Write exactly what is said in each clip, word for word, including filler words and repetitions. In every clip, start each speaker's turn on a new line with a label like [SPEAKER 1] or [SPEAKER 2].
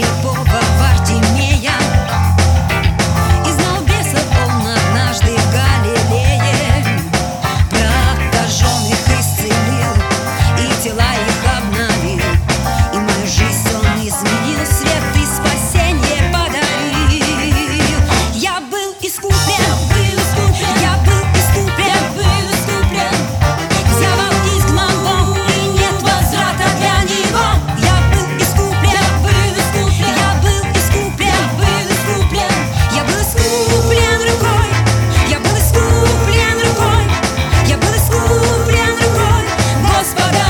[SPEAKER 1] слепого Вартимея. И знал бесов он однажды в Галилее. Прокаженных исцелил и тела их обновил. И мою жизнь он изменил, свет и спасение подарил. Я был искуплен, я был искуплен, дьявол изгнан вон, и нет возврата для него. Я был искуплен, я был искуплен, я был искуплен рукой, я был искуплен рукой, я был искуплен рукой Господа.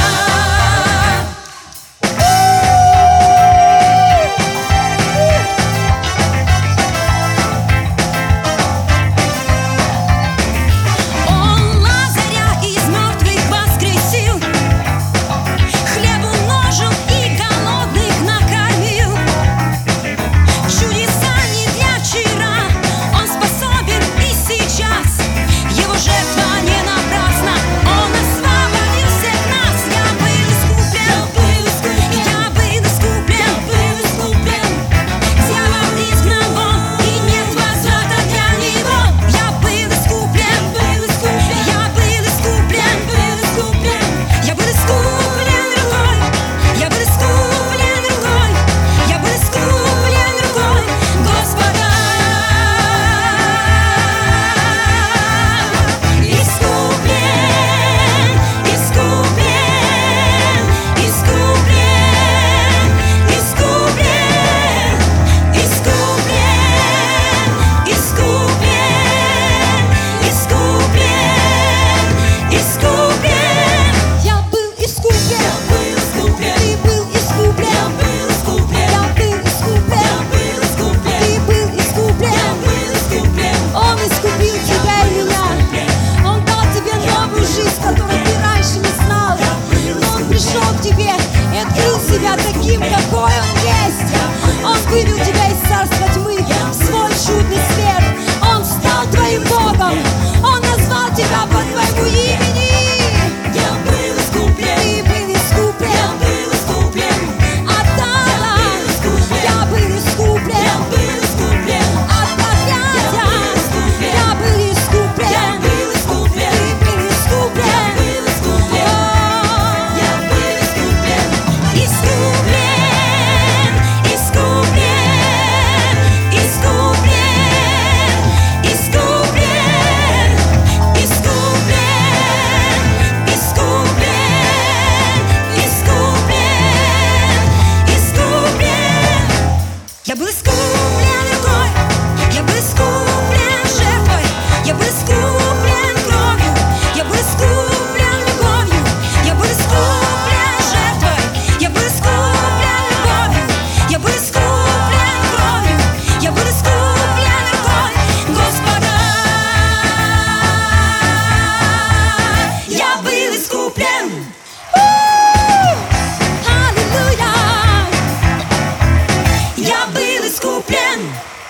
[SPEAKER 1] Он Лазаря из мертвых воскресил, хлеб умножил и голодных накормил. Чудеса не для вчера, он способен и сейчас. Его жертва не напрасна, он освободил всех нас. Я был искуплен, я был искуплен, дьявол изгнан вон, и нет возврата для него. Я был искуплен, я был искуплен, я был искуплен рукой, я был искуплен рукой, я был искуплен рукой Господа. Искуплен, искуплен, искуплен, искуплен, искуплен, искуплен, искуплен, искуплен. Я был искуплен, ты был искуплен, я был искуплен, ты был искуплен. Он искупил тебя и меня, он дал тебе новую жизнь, которую ты раньше не знал. Но он пришел к тебе и открыл себя таким, какой он есть. Он вывел тебя из царства тьмы в свой чудный свет. Он стал твоим Богом, он назвал тебя по твоему имени. Я был искуплен, ты был искуплен, я был искуплен, Адама, я был искуплен, я был искуплен, от проклятия, я был искуплен, я был искуплен, ты был искуплен, я был искуплен, я был искуплен, искуплен, искуплен, искуплен, искуплен, искуплен, искуплен, искуплен, искуплен. Я был искуплен рукой, я был искуплен жертвой, я был искуплен кровью, я был искуплен любовью, я был искуплен жертвой, я был искуплен любовью, я был искуплен кровью, я был искуплен рукой Господа. Я был искуплен. Аллилуйя. Я был искуплен.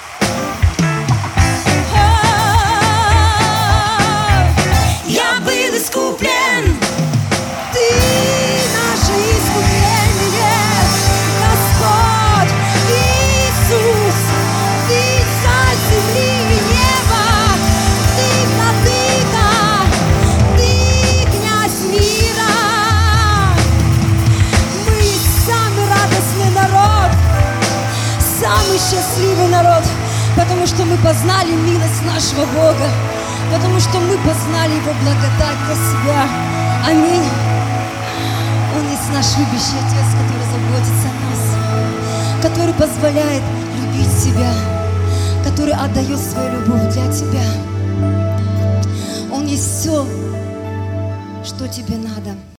[SPEAKER 1] Я был искуплен. Ты наше искупление, Господь Иисус. Ты царь земли и неба, ты владыка, ты князь мира. Мы самый радостный народ, самый счастливый народ, потому что мы познали милость нашего Бога, потому что мы познали Его благодать для себя. Аминь. Он есть наш любящий Отец, который заботится о нас, который позволяет любить себя, который отдает свою любовь для тебя. Он есть все, что тебе надо.